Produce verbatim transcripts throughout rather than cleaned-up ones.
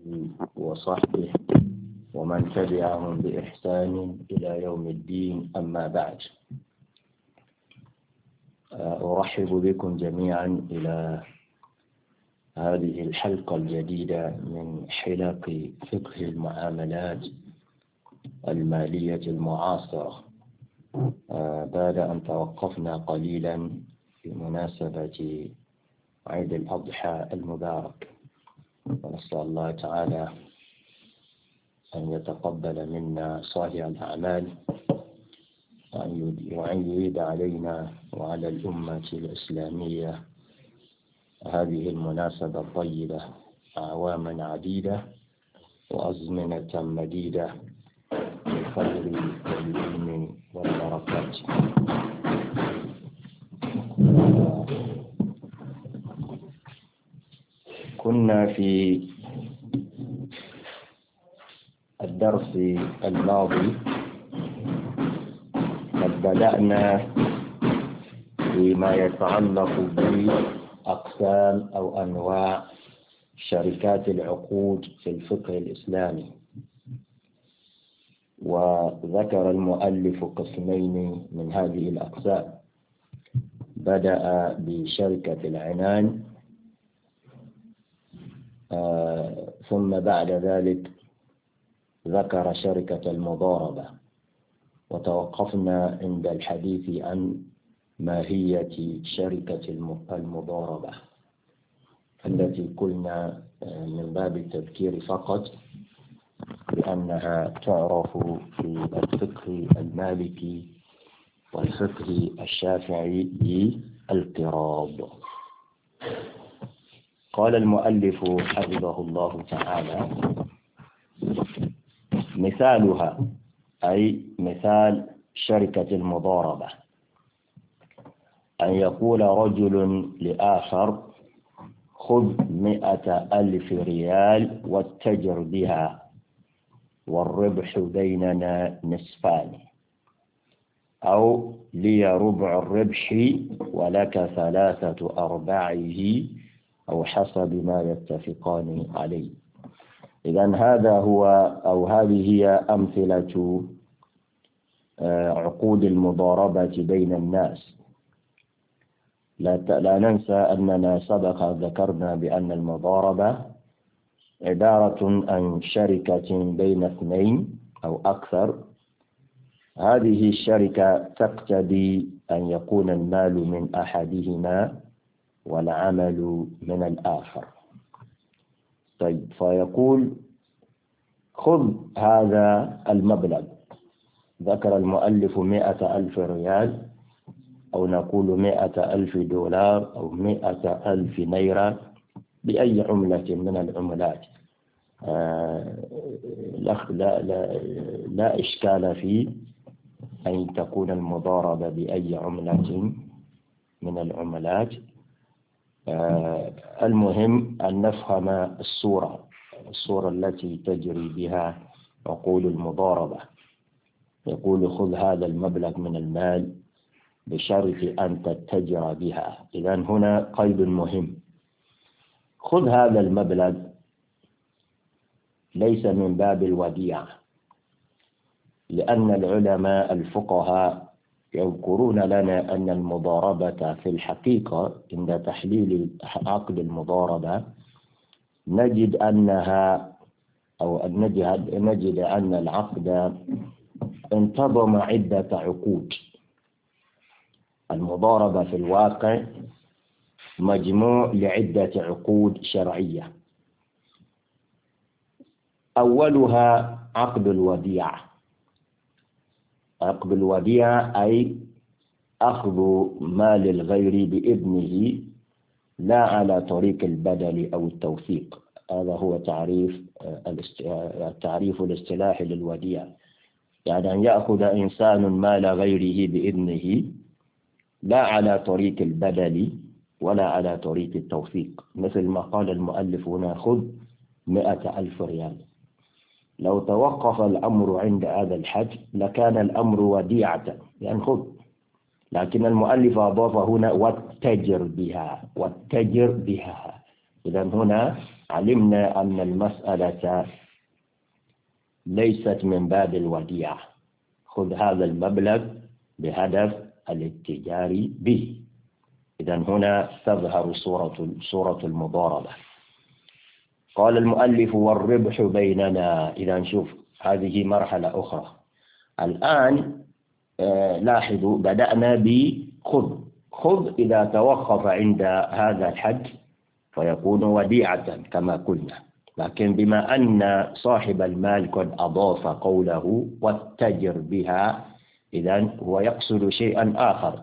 وصحبه ومن تبعهم بإحسان إلى يوم الدين، أما بعد. أرحب بكم جميعا إلى هذه الحلقة الجديدة من حلق فقه المعاملات المالية المعاصرة، بعد أن توقفنا قليلا في مناسبة عيد الأضحى المبارك، ونسأل الله تعالى أن يتقبل منا صالح الأعمال وأن يعيد علينا وعلى الأمة الإسلامية هذه المناسبة الطيبة أعواما عديدة وأزمنة مديدة بالخير والعلم والبركات. كنا في الدرس الماضي قد بدأنا بما يتعلق بأقسام أو أنواع شركات العقود في الفقه الإسلامي، وذكر المؤلف قسمين من هذه الأقسام. بدأ بشركة العنان، آه ثم بعد ذلك ذكر شركة المضاربة، وتوقفنا عند الحديث عن ماهية شركة المضاربة التي قلنا من باب التذكير فقط بأنها تعرف في الفقه المالكي والفقه الشافعي بالقراض. قال المؤلف حفظه الله تعالى: مثالها، أي مثال شركة المضاربة، أن يقول رجل لآخر: خذ مئة ألف ريال واتجر بها والربح بيننا نصفان، أو لي ربع الربح ولك ثلاثة أرباعه، أو حسب ما يتفقان عليه. إذن هذا هو أو هذه هي أمثلة عقود المضاربة بين الناس. لا لا ننسى أننا سبق ذكرنا بأن المضاربة عبارة عن شركة بين اثنين أو أكثر. هذه الشركة تقتضي أن يكون المال من أحدهما والعمل من الآخر. طيب، فيقول: خذ هذا المبلغ. ذكر المؤلف مئة ألف ريال، أو نقول مئة ألف دولار، أو مئة ألف ليرة، بأي عملة من العملات. آه لا, لا, لا, لا إشكال في أن تكون المضاربة بأي عملة من العملات. آه المهم أن نفهم الصورة الصورة التي تجري بها عقود المضاربة. يقول: خذ هذا المبلغ من المال بشرط أن تتجر بها. إذن هنا قيد مهم: خذ هذا المبلغ ليس من باب الوديعة، لأن العلماء الفقهاء يذكرون لنا أن المضاربة في الحقيقة عند تحليل عقد المضاربة نجد أنها أو نجد, نجد أن العقد انتظم عدة عقود. المضاربة في الواقع مجموع لعدة عقود شرعية. أولها عقد الوديعة. عقد الوديعة أي أخذ مال الغير بإذنه، لا على طريق البدل أو التوثيق. هذا هو تعريف التعريف الاصطلاحي للوديعة، يعني أن يأخذ إنسان مال غيره بإذنه، لا على طريق البدل ولا على طريق التوثيق، مثل ما قال المؤلف هنا: خذ مئة ألف ريال. لو توقف الأمر عند هذا الحد لكان الأمر وديعة، يعني خذ، لكن المؤلف أضاف هنا: واتجر بها. واتجر بها. إذن هنا علمنا أن المسألة ليست من باب الوديعة، خذ هذا المبلغ بهدف الاتجار به. إذا هنا تظهر صورة صورة المضاربة. قال المؤلف والربح بيننا. إذا نشوف هذه مرحلة أخرى. الآن آه لاحظوا بدأنا بخذ. خذ إذا توقف عند هذا الحد فيكون وديعة كما قلنا، لكن بما أن صاحب المال قد أضاف قوله واتجر بها، إذن هو يقصد شيئا آخر،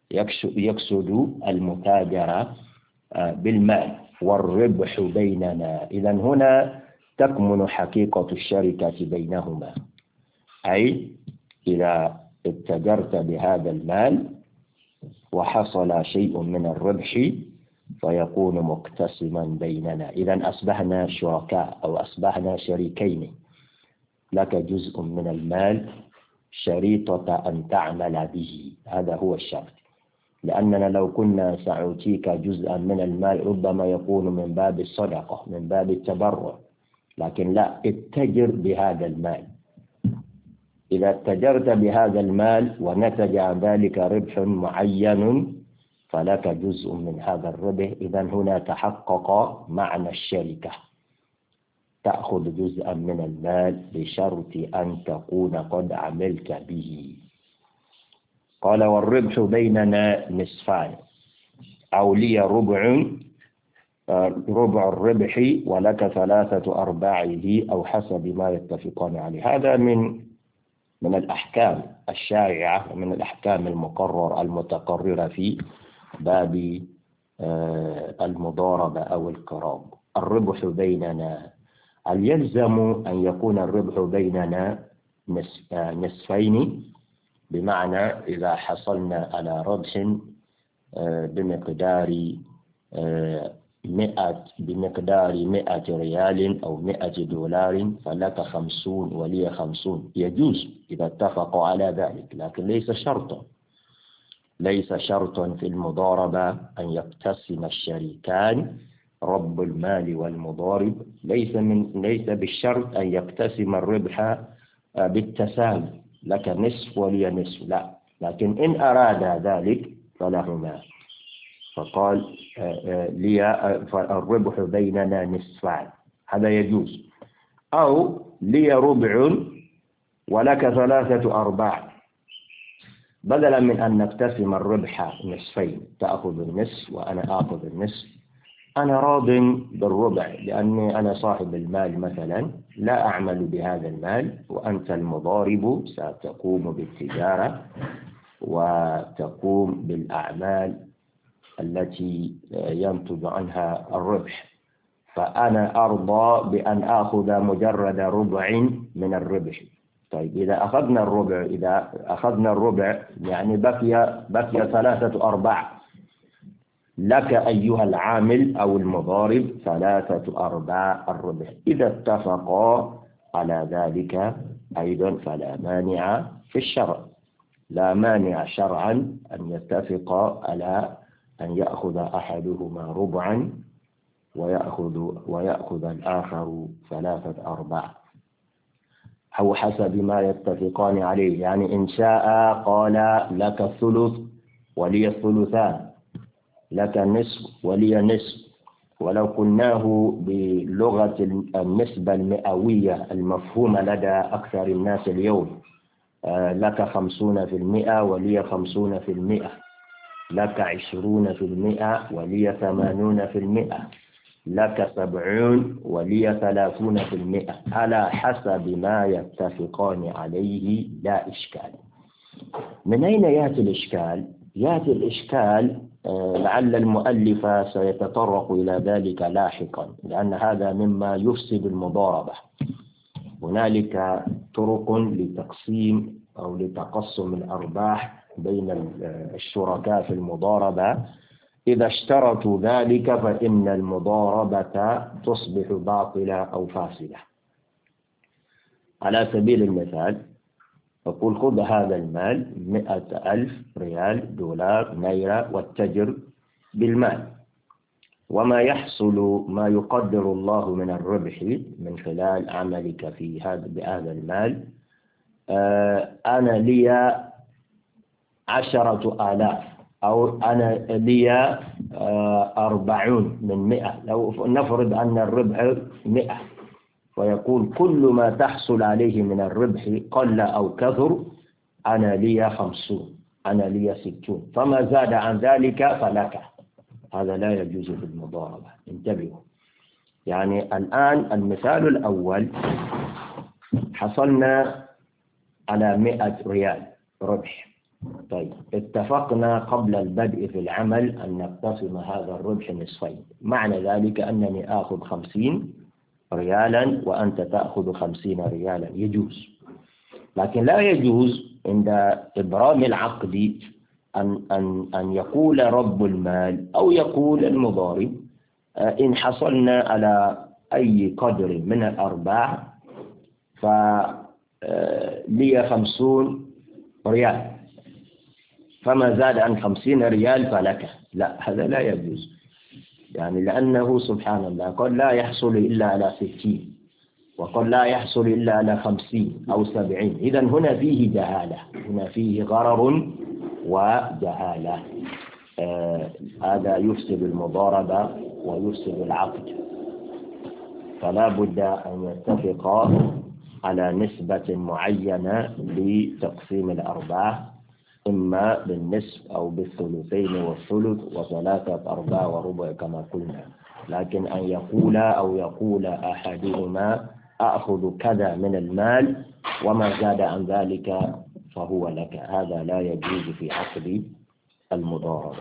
يقصد المتاجرة بالمال والربح بيننا. إذن هنا تكمن حقيقة الشركة بينهما، أي إذا اتجرت بهذا المال وحصل شيء من الربح فيكون مقتسما بيننا. إذن أصبحنا شركاء أو أصبحنا شريكين، لك جزء من المال شريطة أن تعمل به، هذا هو الشرط. لأننا لو كنا سأعطيك جزءا من المال ربما يكون من باب الصدقة، من باب التبرع، لكن لا، اتجر بهذا المال. إذا اتجرت بهذا المال ونتج عن ذلك ربح معين فلك جزء من هذا الربح. إذن هنا تحقق معنى الشركة، تأخذ جزءا من المال بشرط أن تكون قد عملت به. قال والربح بيننا نصفان، أو لي ربع ربع الربح ولك ثلاثة أرباعه أو حسب ما يتفقان عليه. هذا من من الأحكام الشائعة ومن الأحكام المقرر المتقررة في باب المضاربة أو القراض. الربح بيننا، هل يلزم أن يكون الربح بيننا نصفين؟ بمعنى إذا حصلنا على ربح بمقدار مئة بمقدار مئة ريال أو مئة دولار فلك خمسون ولي خمسون، يجوز إذا اتفقوا على ذلك، لكن ليس شرطا ليس شرطا في المضاربة أن يقتسم الشريكان رب المال والمضارب، ليس من ليس بالشرط أن يقتسم الربح بالتساوي، لك نصف ولي نصف، لا، لكن إن أراد ذلك فلهما. فقال لي الربح بيننا نصفان، هذا يجوز. أو لي ربع ولك ثلاثة أرباع، بدلا من أن نقتسم الربح نصفين، تأخذ النصف وأنا آخذ النصف، أنا راض بالربع لأني أنا صاحب المال مثلا، لا أعمل بهذا المال وأنت المضارب ستقوم بالتجارة وتقوم بالأعمال التي ينتج عنها الربح، فأنا أرضى بأن أخذ مجرد ربع من الربح. طيب إذا أخذنا الربع إذا أخذنا الربع يعني بقي بقي ثلاثة أرباع، لك أيها العامل أو المضارب ثلاثة أرباع الربح. إذا اتفقا على ذلك أيضا فلا مانع في الشرع، لا مانع شرعا أن يتفقا على أن يأخذ أحدهما ربعا ويأخذ ويأخذ الآخر ثلاثة أرباع، أو حسب ما يتفقان عليه. يعني إن شاء قال لك الثلث ولي الثلثان، لك نصف ولي نصف، ولو قلناه بلغة النسبة المئوية المفهومة لدى أكثر الناس اليوم، لك خمسون في المئة ولي خمسون في المئة، لك عشرون في المئة ولي ثمانون في المئة، لك سبعون ولي ثلاثون في المئة، على حسب ما يتفقان عليه لا إشكال. من أين يأتي الإشكال؟ يأتي الإشكال لعل المؤلف سيتطرق إلى ذلك لاحقا، لأن هذا مما يفسد المضاربة. هنالك طرق لتقسيم أو لتقسم الأرباح بين الشركاء في المضاربة، إذا اشترطوا ذلك فإن المضاربة تصبح باطلة أو فاسدة. على سبيل المثال أقول خذ هذا المال مئة ألف ريال دولار نيرة واتجر بالمال. وما يحصل ما يقدر الله من الربح من خلال عملك في هذا بهذا المال. أنا لي عشرة آلاف أو أنا لي أربعون من مئة، لو نفرض أن الربح مئة، ويقول كل ما تحصل عليه من الربح قل أو كثر أنا لي خمسون، أنا لي ستون، فما زاد عن ذلك فلك. هذا لا يجوز في المضاربة، انتبهوا. يعني الآن المثال الأول حصلنا على مئة ريال ربح. طيب اتفقنا قبل البدء في العمل أن نقتسم هذا الربح نصفين، معنى ذلك أنني آخذ خمسين ريالا وأنت تأخذ خمسين ريالا، يجوز. لكن لا يجوز عند إبرام العقد أن, أن, أن يقول رب المال أو يقول المضارب إن حصلنا على أي قدر من الأرباح فلي خمسون ريال، فما زاد عن خمسين ريال فلك. لا، هذا لا يجوز، يعني لأنه سبحان الله قد لا يحصل إلا على ستين، وقد لا يحصل إلا على خمسين أو سبعين. إذن هنا فيه جهالة، هنا فيه غرر وجهالة. آه هذا يفسد المضاربة ويفسد العقد. فلا بد أن يتفقا على نسبة معينة لتقسيم الأرباح، إما بالنصف أو بالثلثين والثلث وثلاثة أرباع وربع كما قلنا. لكن أن يقول أو يقول أحدهما أخذ كذا من المال وما زاد عن ذلك فهو لك، هذا لا يجوز في عقد المضاربة.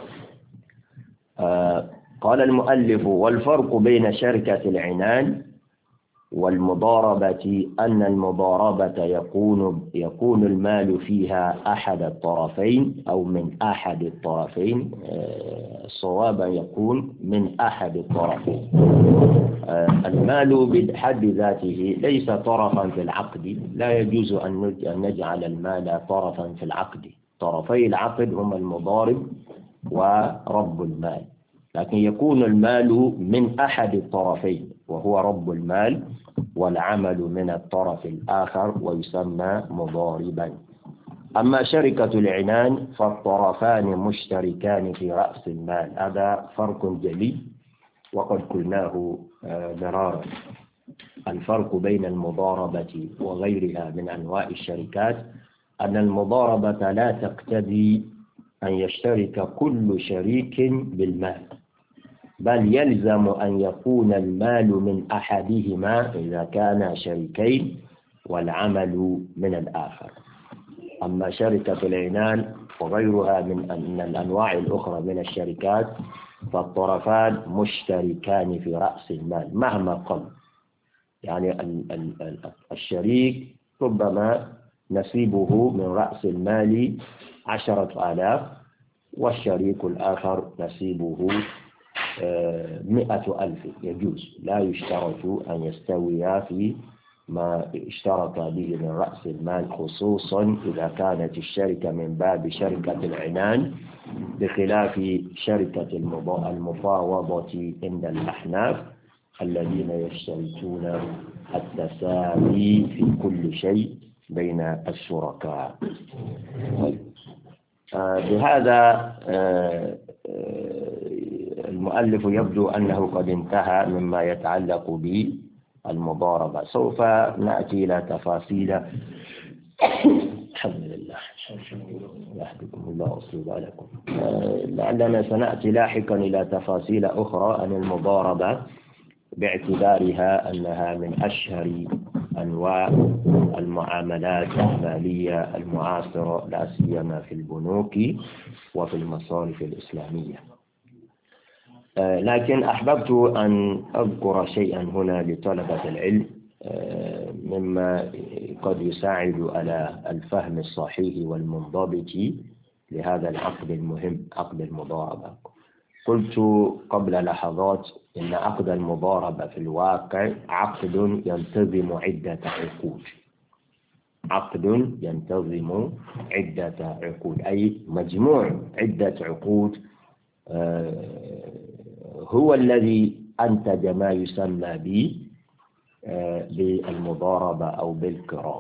آه قال المؤلف: والفرق بين شركة العنان والمضاربة أن المضاربة يكون يكون المال فيها أحد الطرفين أو من أحد الطرفين، الصواب يكون من أحد الطرفين. المال بحد ذاته ليس طرفا في العقد، لا يجوز أن نجعل المال طرفا في العقد. طرفي العقد هما المضارب ورب المال، لكن يكون المال من أحد الطرفين وهو رب المال، والعمل من الطرف الآخر ويسمى مضاربا. أما شركة العنان فالطرفان مشتركان في رأس المال، هذا فرق جلي وقد قلناه مرارا. الفرق بين المضاربة وغيرها من أنواع الشركات أن المضاربة لا تقتضي أن يشترك كل شريك بالمال، بل يلزم أن يكون المال من أحدهما إذا كان شريكين والعمل من الآخر. أما شركة العنان وغيرها من الأنواع الأخرى من الشركات فالطرفان مشتركان في رأس المال مهما قل. يعني الشريك ربما نصيبه من رأس المال عشرة آلاف، والشريك الآخر نصيبه مئة ألف. يجوز، لا يشترط أن يستويا في ما اشترط به من رأس المال، خصوصا إذا كانت الشركة من باب شركة العنان، بخلاف شركة المفاوضة عند الأحناف الذين يشترطون التساوي في كل شيء بين الشركاء. بهذا المؤلف يبدو أنه قد انتهى مما يتعلق بالمضاربة. سوف نأتي إلى تفاصيل. الحمد لله، يحفظكم الله ويصلح بالكم. لعلنا سنأتي لاحقا إلى تفاصيل أخرى عن المضاربة، باعتبارها أنها من أشهر أنواع المعاملات المالية المعاصرة، لا سيما في البنوك وفي المصارف الإسلامية. لكن أحببت أن أذكر شيئا هنا لطلبة العلم مما قد يساعد على الفهم الصحيح والمنضبط لهذا العقد المهم، عقد المضاربة. قلت قبل لحظات إن عقد المضاربة في الواقع عقد ينتظم عدة عقود، عقد ينتظم عدة عقود، أي مجموع عدة عقود هو الذي أنتج ما يسمى بالمضاربة أو بالقراض،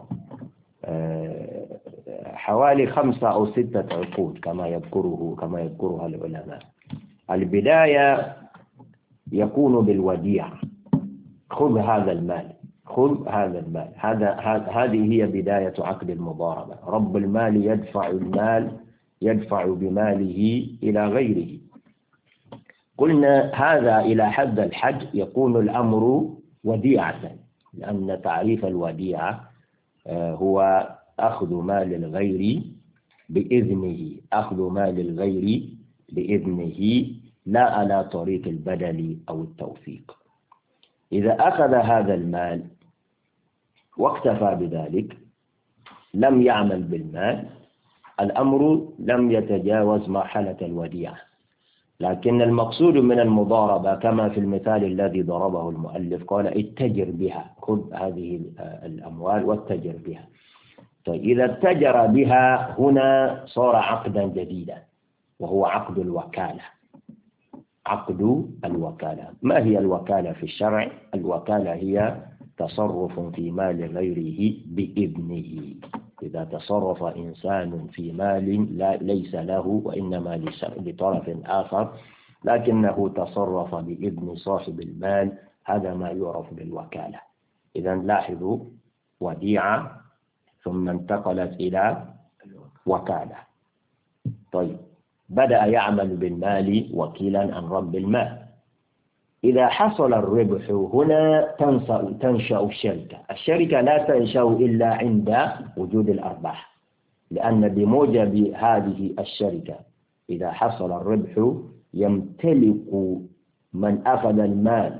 حوالي خمسة أو ستة عقود كما يذكره كما يذكرها العلماء. البداية يكون بالوديعة، خذ هذا المال، خذ هذا المال، هذا هذه هي بداية عقد المضاربة. رب المال يدفع المال يدفع بماله إلى غيره. قلنا هذا إلى حد الحج يكون الأمر وديعة، لأن تعريف الوديعة هو أخذ مال الغير بإذنه، أخذ مال الغير بإذنه لا على طريق البدل أو التوثيق. إذا أخذ هذا المال واكتفى بذلك لم يعمل بالمال، الأمر لم يتجاوز مرحلة الوديعة. لكن المقصود من المضاربة كما في المثال الذي ضربه المؤلف، قال اتجر بها، خذ هذه الأموال واتجر بها. طيب إذا اتجر بها هنا صار عقدا جديدا، وهو عقد الوكالة. عقد الوكالة، ما هي الوكالة في الشرع؟ الوكالة هي تصرف في مال غيره بإذنه. إذا تصرف إنسان في مال لا ليس له وإنما لطرف آخر، لكنه تصرف بإذن صاحب المال، هذا ما يعرف بالوكالة. إذا لاحظوا، وديعة ثم انتقلت إلى وكالة. طيب بدأ يعمل بالمال وكيلا عن رب المال. إذا حصل الربح هنا تنشأ الشركة. الشركة لا تنشأ إلا عند وجود الأرباح، لأن بموجب هذه الشركة إذا حصل الربح يمتلك من أخذ المال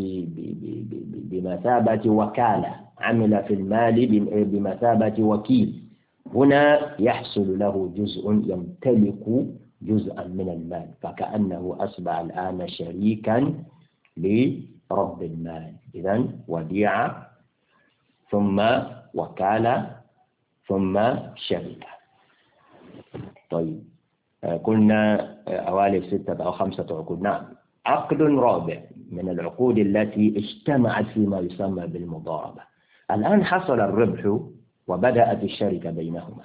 بمثابة وكالة، عمل في المال بمثابة وكيل. هنا يحصل له جزء، يمتلك جزءا من المال، فكأنه أصبح الآن شريكا لرب المال. إذن وديعة ثم وكالة ثم شركة. طيب قلنا حوالي ستة أو خمسة عقود. نعم، عقد رابع من العقود التي اجتمعت فيما يسمى بالمضاربة. الآن حصل الربح وبدأت الشركة بينهما.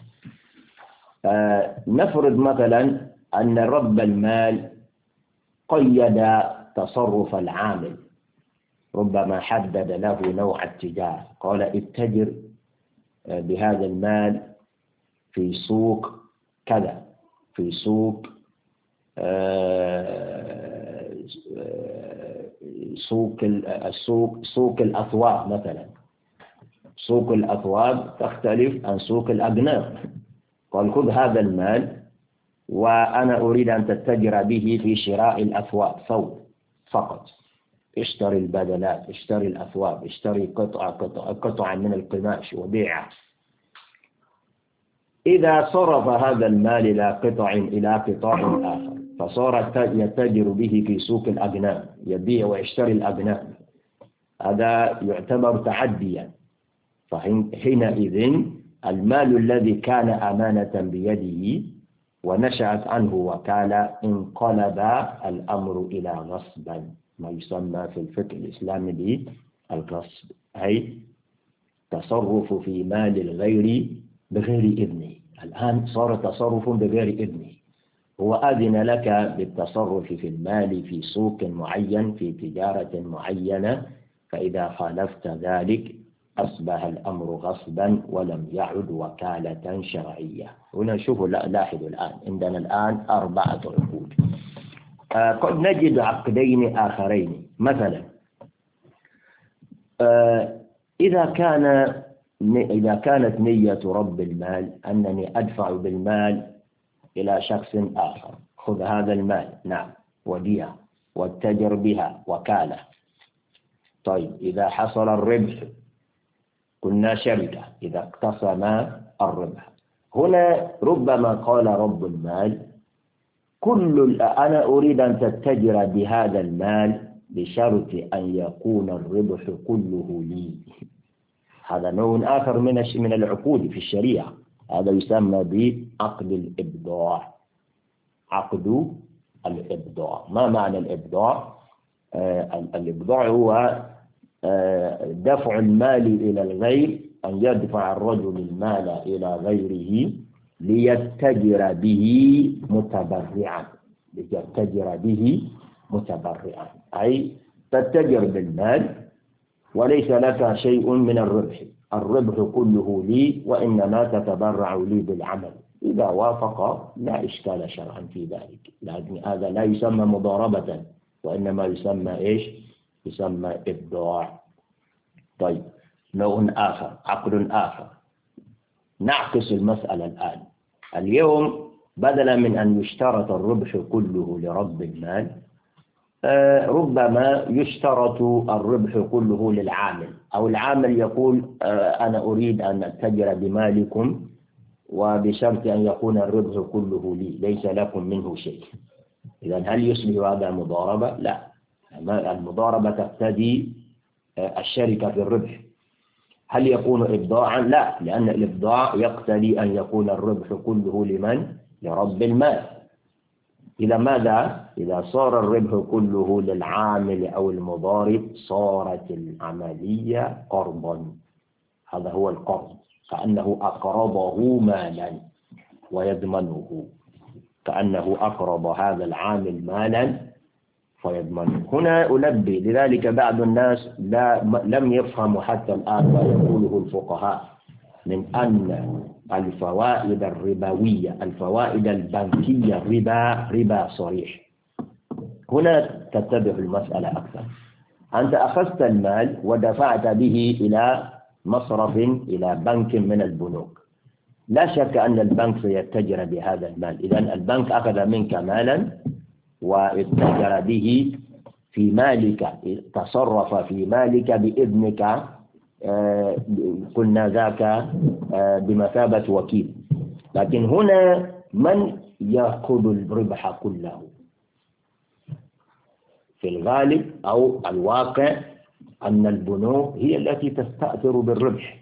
نفرض مثلا أن رب المال قيد تصرف العامل، ربما حدد له نوع التجارة، قال اتجر بهذا المال في سوق كذا، في سوق سوق السوق سوق الأثواب مثلا. سوق الأثواب تختلف عن سوق الأجنام. قال خذ هذا المال وأنا أريد أن تتجر به في شراء الأثواب، ثوب فقط، اشتري البدلات، اشتري الأثواب، اشتري قطعة قطعة قطعة من القماش وبيعها. إذا صرف هذا المال إلى قطع إلى قطاع آخر فصار يتجر به في سوق الأجنام، يبيع ويشتري الأجنام، هذا يعتبر تعديا. فحينئذ المال الذي كان أمانة بيده ونشأت عنه وكالة انقلب الأمر إلى غصبا، ما يسمى في الفقه الإسلامي بالغصب، أي تصرف في مال الغير بغير إذنه. الآن صار تصرف بغير إذنه. هو أذن لك بالتصرف في المال في سوق معين في تجارة معينة، فإذا خالفت ذلك أصبح الأمر غصبا ولم يعد وكالة شرعية. هنا شوفوا، لاحظوا الآن عندنا الآن أربعة عقود. آه قد نجد عقدين آخرين. مثلا آه إذا كان إذا كانت نية رب المال أنني أدفع بالمال إلى شخص آخر، خذ هذا المال، نعم، وديعة، واتجر بها، وكالة. طيب إذا حصل الربح كنا شركة، إذا اقتسم الربح. هنا ربما قال رب المال كل أنا أريد أن تتجر بهذا المال بشرط أن يكون الربح كله لي. هذا نوع آخر من من العقود في الشريعة، هذا يسمى بعقد الإبضاع. عقد الإبضاع. ما معنى الإبضاع؟ الإبضاع هو دفع المال إلى الغير، أن يدفع الرجل المال إلى غيره ليتجر به متبرعا، ليتجر به متبرعا، أي تتجر بالمال وليس لك شيء من الربح، الربح كله لي وإنما تتبرع لي بالعمل. إذا وافق لا إشكال شرعا في ذلك، لكن هذا لا يسمى مضاربة، وإنما يسمى إيش؟ يسمى إبضاع. طيب، نوع آخر، عقد آخر، نعكس المسألة الآن. اليوم بدلا من أن يشترط الربح كله لرب المال، ربما يشترط الربح كله للعامل، أو العامل يقول أنا أريد أن أتجر بمالكم وبشرط أن يكون الربح كله لي، ليس لكم منه شيء. إذن هل يصبح هذا مضاربة؟ لا، المضاربة تقتضي الشركة في الربح. هل يكون إبضاعا؟ لا، لأن الإبضاع يقتضي أن يكون الربح كله لمن؟ لرب المال. إذا ماذا؟ إذا صار الربح كله للعامل أو المضارب صارت العملية قرضا. هذا هو القرض، كأنه أقرضه مالا ويضمنه، كأنه أقرض هذا العامل مالا فيضمنه. هنا أنبه، لذلك بعض الناس لا لم يفهموا حتى الآن ما يقوله الفقهاء من أن الفوائد الربوية، الفوائد البنكية ربا ربا صريح. هنا تتبع المسألة أكثر. أنت أخذت المال ودفعت به إلى مصرف، إلى بنك من البنوك، لا شك أن البنك سيتجر بهذا المال. إذن البنك أخذ منك مالا واتجر به في مالك، تصرف في مالك بإذنك، آه قلنا ذاك آه بمثابة وكيل. لكن هنا من يأخذ الربح كله؟ في الغالب أو الواقع أن البنوك هي التي تستأثر بالربح،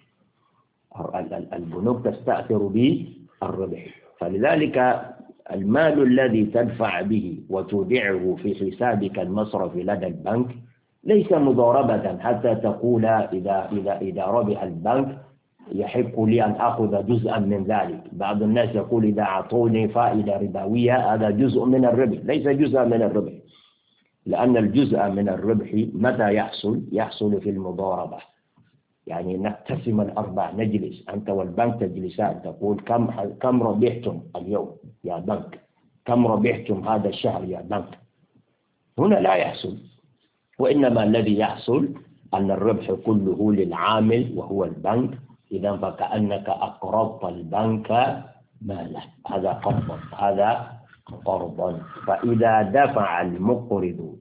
البنوك تستأثر بالربح. فلذلك المال الذي تدفع به وتودعه في حسابك المصرفي لدى البنك ليس مضاربة حتى تقول إذا إذا إذا ربح البنك يحق لي أن أخذ جزءا من ذلك. بعض الناس يقول إذا أعطوني فائدة ربوية هذا جزء من الربح، ليس جزء من الربح، لأن الجزء من الربح متى يحصل؟ يحصل في المضاربة. يعني نقتسم الأرباح، نجلس أنت والبنك تجلسان تقول كم كم ربحتم اليوم يا بنك، كم ربحتم هذا الشهر يا بنك. هنا لا يحصل، وإنما الذي يحصل أن الربح كله للعامل وهو البنك. إذا فكأنك أقرضت البنك مالا، هذا قرض، هذا قرضا. فإذا دفع المقرض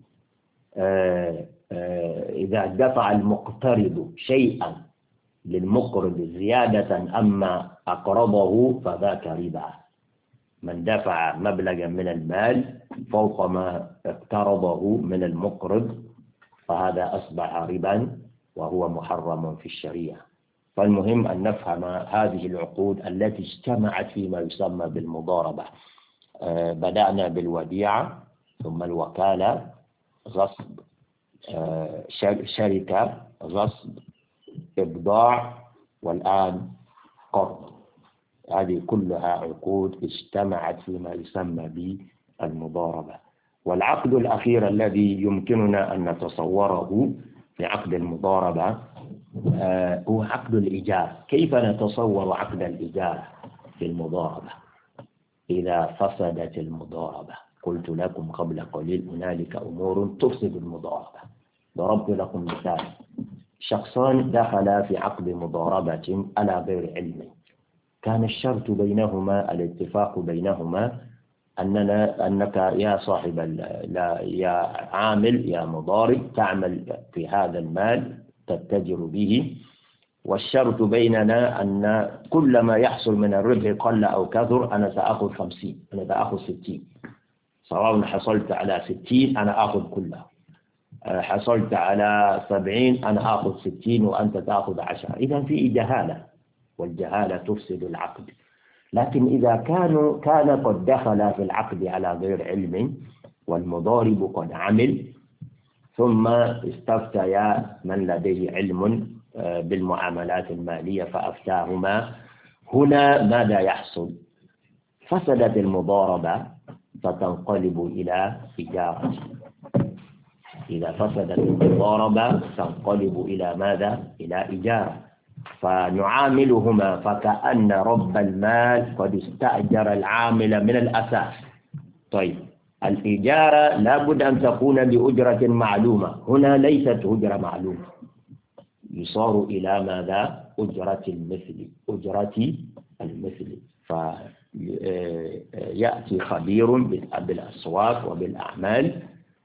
آه إذا دفع المقترض شيئا للمقرض زيادة أما أقرضه فذاك ربا. من دفع مبلغا من المال فوق ما اقترضه من المقرض فهذا أصبح ربا وهو محرم في الشريعة. فالمهم أن نفهم هذه العقود التي اجتمعت فيما يسمى بالمضاربة. آه بدأنا بالوديعة، ثم الوكالة، غصب، آه شركة، غصب، إبضاع، والآن قرض. هذه كلها عقود اجتمعت فيما يسمى بالمضاربة. والعقد الأخير الذي يمكننا أن نتصوره في عقد المضاربة آه هو عقد الإيجار. كيف نتصور عقد الإيجار في المضاربة إذا فسدت المضاربة؟ قلت لكم قبل قليل هنالك أمور تفسد المضاربة. ضربت لكم مثال، شخصان دخلا في عقد مضاربة على غير علم، كان الشرط بينهما، الاتفاق بينهما أننا أنك يا صاحب لا يا عامل يا مضارب تعمل في هذا المال تتجر به، والشرط بيننا أن كل ما يحصل من الربح قل أو كثر أنا سأخذ خمسين، أنا سأخذ ستين، سواء حصلت على ستين أنا أخذ كله، حصلت على سبعين أنا أخذ ستين وأنت تأخذ عشرة. إذا في جهالة، والجهالة تفسد العقد. لكن إذا كانوا كان قد دخل في العقد على غير علم والمضارب قد عمل، ثم استفتيا من لديه علم بالمعاملات المالية فأفتاهما. هنا ماذا يحصل؟ فسدت المضاربة فتنقلب إلى إجارة. إذا فسدت المضاربة تنقلب إلى ماذا؟ إلى إجارة. فنعاملهما فكأن رب المال قد استأجر العامل من الأساس. طيب الإجارة لابد أن تكون بأجرة معلومة، هنا ليست أجرة معلومة، يصار إلى ماذا؟ أجرة المثل، أجرة المثل. فيأتي خبير بالأسواق وبالأعمال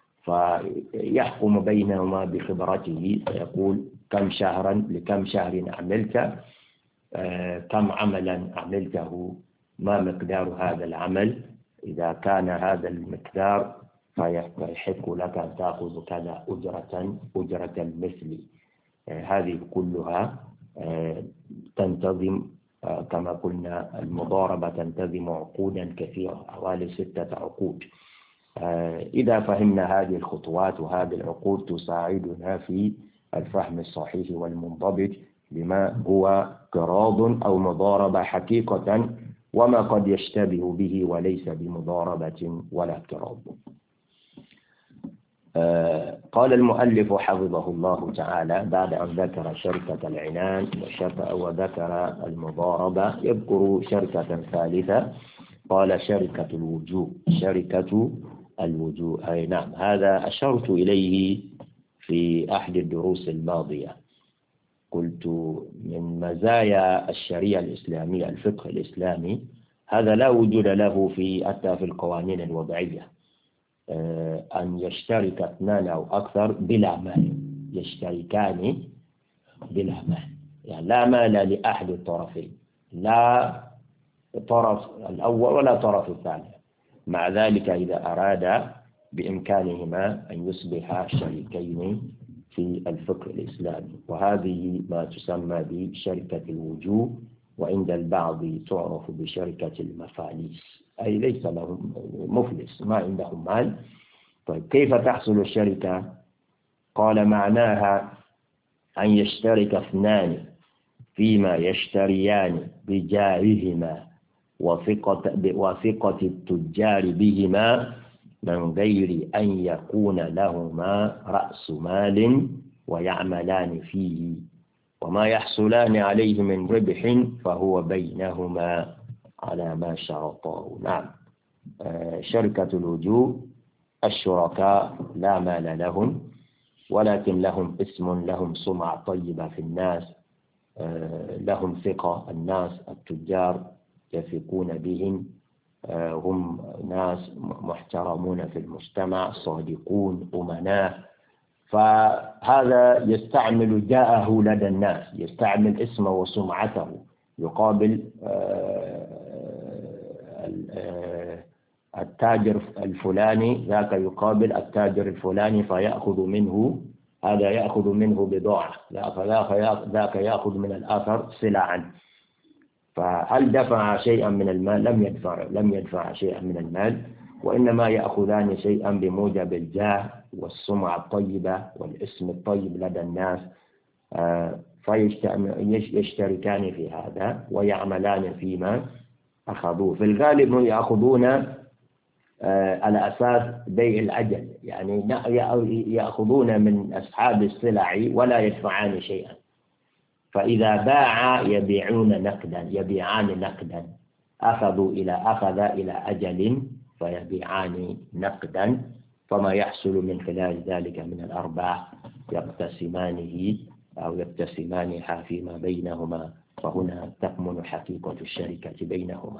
فيحكم بينهما بخبرته، فيقول كم شهرا لكم شهر عملت، كم عملا عملته، ما مقدار هذا العمل، إذا كان هذا المقدار فيحق لك أن تأخذ كذا أجرة أجرة المثل. هذه كلها تنتظم كما قلنا، المضاربة تنتظم عقودا كثيرة حوالي ستة عقود. إذا فهمنا هذه الخطوات وهذه العقود تساعدنا في الفهم الصحيح والمنضبط لما هو قراض أو مضاربة حقيقة وما قد يشتبه به وليس بمضاربة ولا قراض. قال المؤلف حفظه الله تعالى بعد أن ذكر شركة العنان وذكر المضاربة يذكر شركة ثالثة، قال شركة الوجوه. شركة الوجوه أي نعم، هذا أشرت إليه في أحد الدروس الماضية. قلت من مزايا الشريعة الإسلامية الفقه الإسلامي هذا لا وجود له في حتى في القوانين الوضعية، أن يشترك اثنان أو أكثر بلا مال، يشتركان بلا مال، يعني لا مال لأحد الطرفين، لا طرف الأول ولا طرف الثاني. مع ذلك إذا أراد بإمكانهما أن يصبحا شريكين في الفقه الإسلامي، وهذه ما تسمى بشركة الوجوه، وعند البعض تعرف بشركة المفاليس، أي ليس لهم مفلس، ما عندهم مال. طيب كيف تحصل الشركة؟ قال معناها أن يشترك اثنان فيما يشتريان بجارهما وثقة وثقة التجار بهما من غير أن يكون لهما رأس مال ويعملان فيه، وما يحصلان عليه من ربح فهو بينهما على ما شرطاه. نعم، شركة الوجوه الشركاء لا مال لهم، ولكن لهم اسم، لهم سمعة طيبة في الناس، لهم ثقة، الناس التجار يثقون بهم، هم ناس محترمون في المجتمع، صادقون، أمناء. فهذا يستعمل جاءه لدى الناس، يستعمل اسمه وسمعته يقابل التاجر الفلاني، ذاك يقابل التاجر الفلاني فيأخذ منه، هذا يأخذ منه بضاعة، ذاك يأخذ من الآخر سلعا. فهل دفع شيئا من المال؟ لم يدفع لم يدفع شيئا من المال، وإنما يأخذان شيئا بموجب الجاه والسمعة الطيبة والاسم الطيب لدى الناس، فيشتركان في هذا ويعملان فيما أخذوه. في الغالب يأخذون على أساس بيع الأجل، يعني يأخذون من أصحاب السلع ولا يدفعان شيئا، فإذا باع يبيعون نقدا، يبيعان نقدا، أخذوا إلى أخذ إلى أجل فيبيعان نقدا، فما يحصل من خلال ذلك من الأرباح يقتسمانه أو يقتسمانها فيما بينهما، فهنا تكمن حقيقة الشركة بينهما.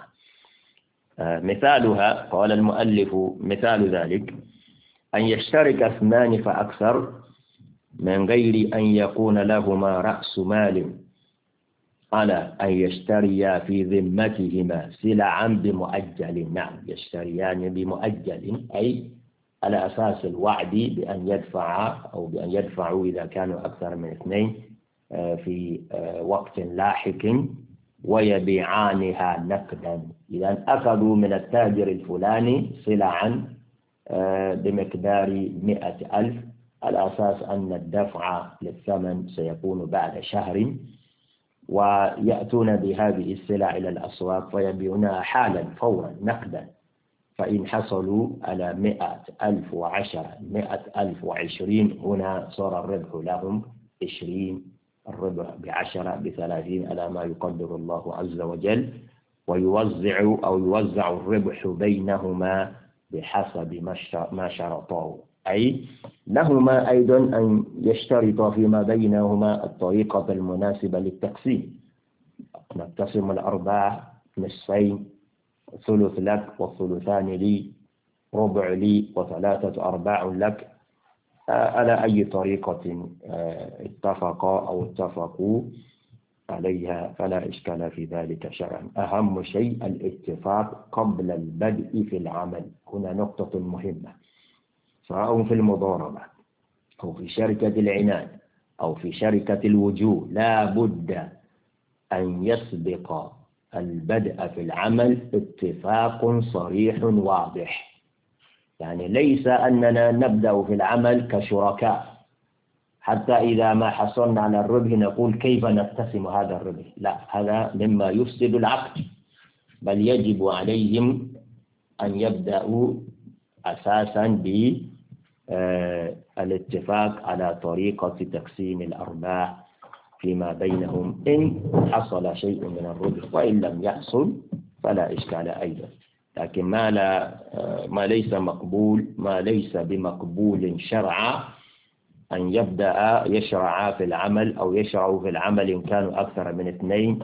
مثالها قال المؤلف مثال ذلك أن يشترك اثنان فأكثر من غير أن يكون لهما رأس مال على أن يشتريا في ذمتهما سلعا بمؤجل. نعم، يشتريان بمؤجل، أي على أساس الوعد بأن يدفع أو بأن يدفعوا إذا كانوا أكثر من اثنين في وقت لاحق، ويبيعانها نقدا. إذا أخذوا من التاجر الفلاني سلعا بمقدار مئة ألف، على أساس أن الدفع للثمن سيكون بعد شهر، ويأتون بهذه السلع إلى الأسواق فيبيعونها حالا فورا نقدا. فإن حصلوا على مئة ألف وعشرة مئة ألف وعشرين، هنا صار الربح لهم عشرين، الربح بعشرة بثلاثين على ما يقدر الله عز وجل، ويوزع أو يوزع الربح بينهما بحسب ما شرطاه. أي لهما أيضا أن يشترطا فيما بينهما الطريقة المناسبة للتقسيم. نقسم الأرباح نصفين، ثلث لك والثلثان لي، ربع لي وثلاثة أرباع لك، على أي طريقة اتفقا أو اتفقوا عليها فلا إشكال في ذلك شرعا. أهم شيء الاتفاق قبل البدء في العمل، هنا نقطة مهمة، سواء في المضاربة أو في شركة العنان أو في شركة الوجوه، لا بد أن يسبق البدء في العمل اتفاق صريح واضح. يعني ليس أننا نبدأ في العمل كشركاء حتى إذا ما حصلنا على الربح نقول كيف نقتسم هذا الربح، لا، هذا مما يفسد العقد، بل يجب عليهم أن يبدأوا أساسا بالاتفاق على طريقة تقسيم الأرباح فيما بينهم إن حصل شيء من الربح، وإن لم يحصل فلا إشكال أيضا. لكن ما لا ما ليس مقبول ما ليس بمقبول شرعا أن يبدأ يشرع في العمل أو يشرعوا في العمل إن كانوا أكثر من اثنين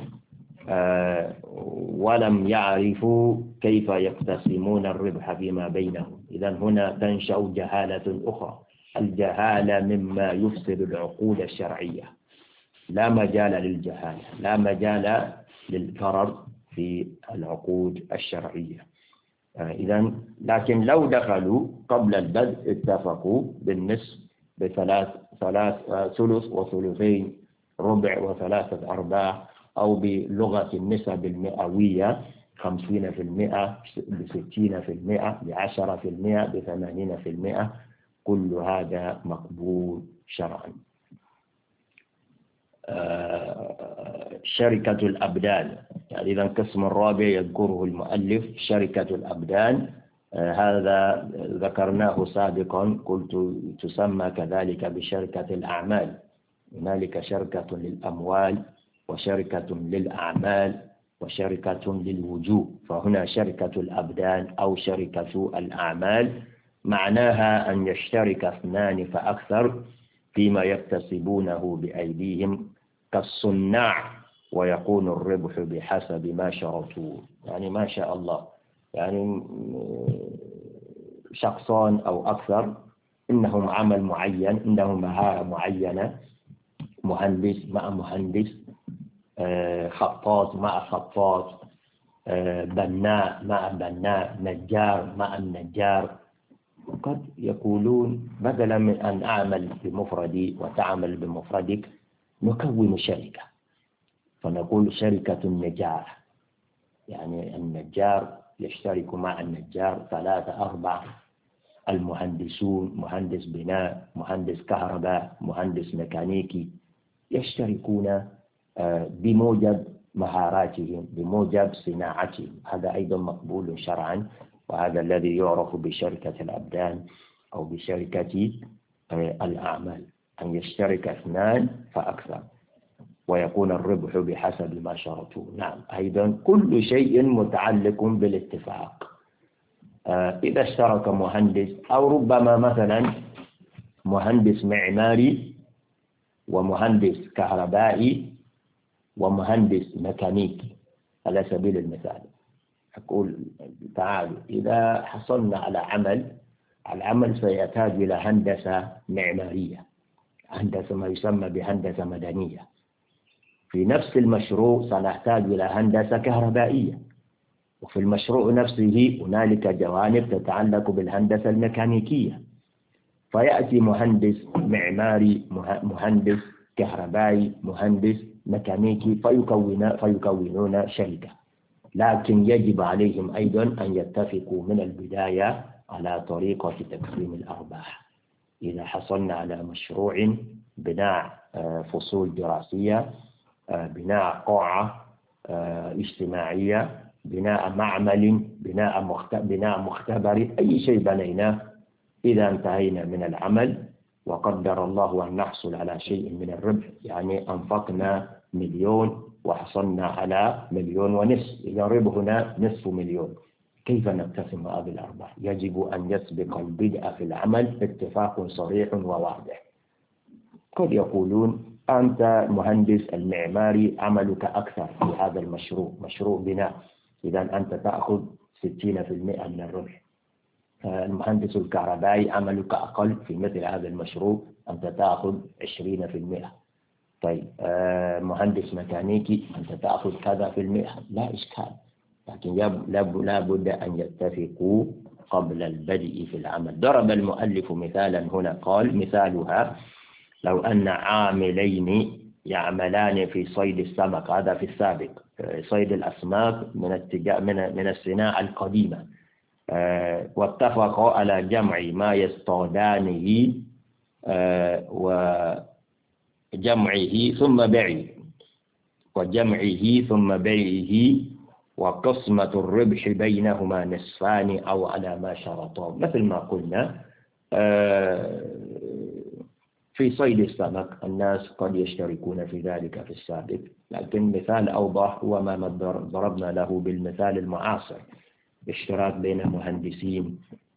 ولم يعرفوا كيف يقتسمون الربح فيما بينهم. إذا هنا تنشأ جهالة أخرى، الجهالة مما يفسد العقود الشرعية، لا مجال للجهالة، لا مجال للفرر في العقود الشرعية. إذا لكن لو دخلوا قبل البدء اتفقوا بالنصف بثلاث ثلاث ثلث وثلثين، ربع وثلاثة أرباع، أو بلغة النسب المئوية خمسين في المئة بستين في المئة بعشرة في المئة بثمانين في المئة، كل هذا مقبول شرعا. شركة الأبدان، يعني إذا القسم الرابع يذكره المؤلف شركة الأبدان. هذا ذكرناه سابقا، قلت تسمى كذلك بشركة الأعمال. هنالك شركة للأموال وشركة للأعمال وشركة للوجوه، فهنا شركة الأبدان أو شركة الأعمال معناها أن يشترك اثنان فأكثر فيما يكتسبونه بأيديهم كالصناع، ويكون الربح بحسب ما شرطوا. يعني ما شاء الله، يعني شخصان أو أكثر إنهم عمل معين، إنهم مهارة معينة، مهندس مع مهندس، خطاط مع خطاط، بناء مع بناء، نجار مع النجار. وقد يقولون بدلا من أن أعمل بمفردي وتعمل بمفردك نكون شركة، فنقول شركة النجار، يعني النجار يشترك مع النجار ثلاثة أربعة، المهندسون مهندس بناء، مهندس كهرباء، مهندس ميكانيكي، يشتركون بموجب مهاراتهم بموجب صناعتهم. هذا أيضا مقبول شرعا، وهذا الذي يعرف بشركة الأبدان أو بشركة الأعمال، أن يشترك اثنان فأكثر ويكون الربح بحسب ما شرطوا. نعم، أيضا كل شيء متعلق بالاتفاق. إذا اشترك مهندس أو ربما مثلا مهندس معماري ومهندس كهربائي ومهندس ميكانيكي على سبيل المثال، أقول تعالوا إذا حصلنا على عمل، العمل سيحتاج إلى هندسة معمارية، هندسة ما يسمى بهندسة مدنية. في نفس المشروع سنحتاج إلى هندسة كهربائية، وفي المشروع نفسه هنالك جوانب تتعلق بالهندسة الميكانيكية. فيأتي مهندس معماري، مهندس كهربائي، مهندس ميكانيكي، فيكون فيكونون شركة، لكن يجب عليهم أيضا أن يتفقوا من البداية على طريقة تقسيم الأرباح. إذا حصلنا على مشروع بناء فصول دراسية، بناء قاعة اجتماعية، بناء معمل، بناء بناء مختبر، أي شيء بنيناه، إذا انتهينا من العمل وقدر الله أن نحصل على شيء من الربح، يعني أنفقنا مليون وحصلنا على مليون ونصف، إذا ربحنا نصف مليون، كيف نقتسم هذه الأرباح؟ يجب أن يسبق البدء في العمل اتفاق صريح وواضح. قد يقولون أنت مهندس المعماري عملك أكثر في هذا المشروع، مشروع بناء، إذا أنت تأخذ ستين بالمئة من الربح. المهندس الكهربائي عملك أقل في مثل هذا المشروع، أنت تأخذ عشرين بالمئة. طيب مهندس ميكانيكي أنت تأخذ كذا في المئة، لا إشكال، لكن لا بد أن يتفقوا قبل البدء في العمل. ضرب المؤلف مثالا هنا، قال مثالها لو أن عاملين يعملان في صيد السمك، هذا في السابق، صيد الأسماك من من من الصناعة القديمة، واتفقوا على جمع ما يصطادانه وجمعه ثم بيعه وجمعه ثم بيعه وقسمة الربح بينهما نصفان أو على ما شرطوا، مثل ما قلنا في صيد السمك الناس قد يشتركون في ذلك في السابق، لكن مثال أوضح هو ما ضربنا له بالمثال المعاصر، اشتراك بين المهندسين،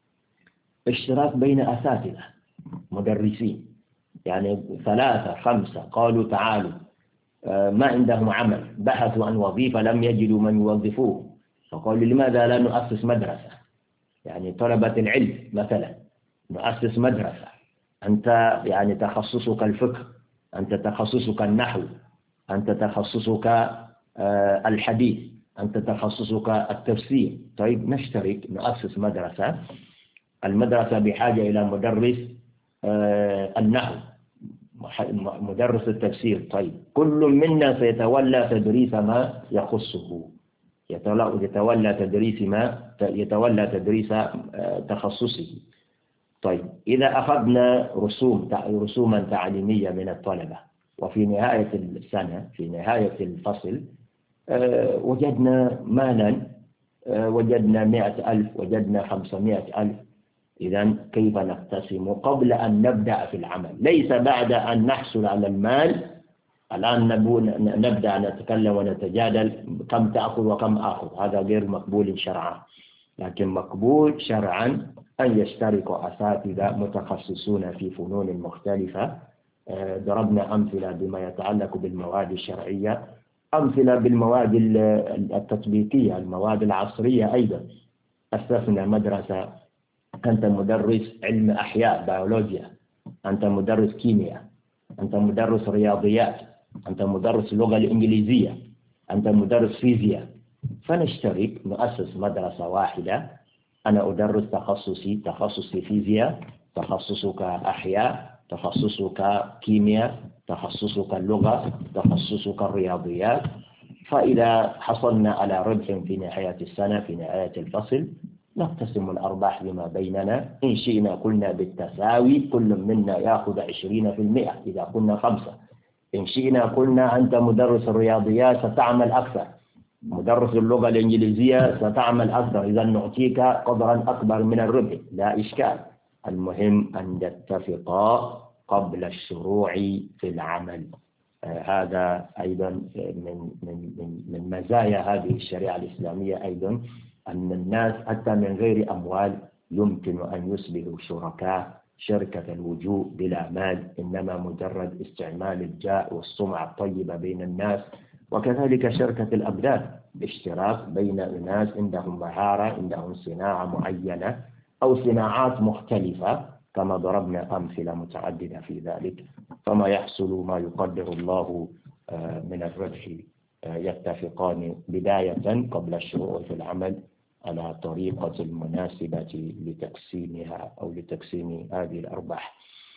اشتراك بين أساتذة مدرسين، يعني ثلاثة خمسة قالوا تعالوا ما عندهم عمل، بحثوا عن وظيفة لم يجدوا من يوظفوه، فقالوا لماذا لا نؤسس مدرسة؟ يعني طلبة العلم مثلا نؤسس مدرسة، أنت يعني تخصصك الفقه، أنت تخصصك النحو، أنت تخصصك الحديث، أنت تخصصك التفسير، طيب نشترك نؤسس مدرسة. المدرسة بحاجة إلى مدرس النحو، مدرس التفسير، طيب كل منا سيتولى تدريس ما يخصه، يتولى تدريس ما يتولى تدريس تخصصه. طيب إذا أخذنا رسوم رسوما تعليمية من الطلبة، وفي نهاية السنة في نهاية الفصل وجدنا مالا، وجدنا مئة ألف، وجدنا خمسمائة ألف، إذا كيف نقتسم قبل أن نبدأ في العمل؟ ليس بعد أن نحصل على المال. الآن نبدأ نتكلم ونتجادل كم تأخذ وكم آخذ، هذا غير مقبول شرعا، لكن مقبول شرعا أن يشترك أساتذة متخصصون في فنون مختلفة. ضربنا أمثلة بما يتعلق بالمواد الشرعية، أمثلة بالمواد التطبيقية، المواد العصرية أيضا. أسسنا مدرسة، أنت مدرس علم أحياء بيولوجيا، أنت مدرس كيمياء، أنت مدرس رياضيات، أنت مدرس اللغة الإنجليزية، أنت مدرس فيزياء، فنشترك نؤسس مدرسة واحدة. أنا أدرس تخصصي تخصصي فيزياء، تخصصك أحياء، تخصصك كيمياء، تخصصك اللغة، تخصصك الرياضيات. فإذا حصلنا على ربح في نهاية السنة في نهاية الفصل نقتسم الأرباح بما بيننا، إن شئنا قلنا بالتساوي، كل منا يأخذ عشرين في المئة إذا كنا خمسة، إن شئنا قلنا أنت مدرس الرياضيات ستعمل أكثر، مدرس اللغة الإنجليزية ستعمل أكثر، إذا نعطيك قدرا أكبر من الربح، لا إشكال. المهم أن نتفق قبل الشروع في العمل. آه هذا أيضا من من من من مزايا هذه الشريعة الإسلامية أيضا، أن الناس حتى من غير أموال يمكن أن يصبحوا شركاء، شركة الوجوه بلا مال، إنما مجرد استعمال الجاه والسمعة الطيبة بين الناس. وكذلك شركة الأبدان، اشتراك بين الناس عندهم مهارة، عندهم صناعة معينة أو صناعات مختلفة، كما ضربنا أمثلة متعددة في ذلك. فما يحصل ما يقدر الله من الربح يتفقان بداية قبل الشروع في العمل على طريقة المناسبة لتقسيمها أو لتقسيم هذه الأرباح.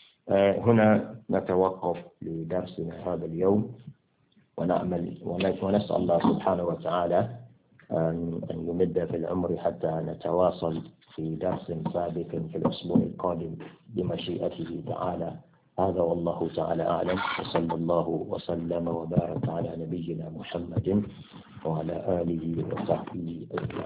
هنا نتوقف لدرسنا هذا اليوم، ونأمل ونسأل الله سبحانه وتعالى أن أن يمد في العمر حتى نتواصل في درس سابق في الأسبوع القادم بمشيئته تعالى. هذا والله تعالى أعلم، وصلى الله وسلم وبارك على نبينا محمد وعلى آله وصحبه أجمعين.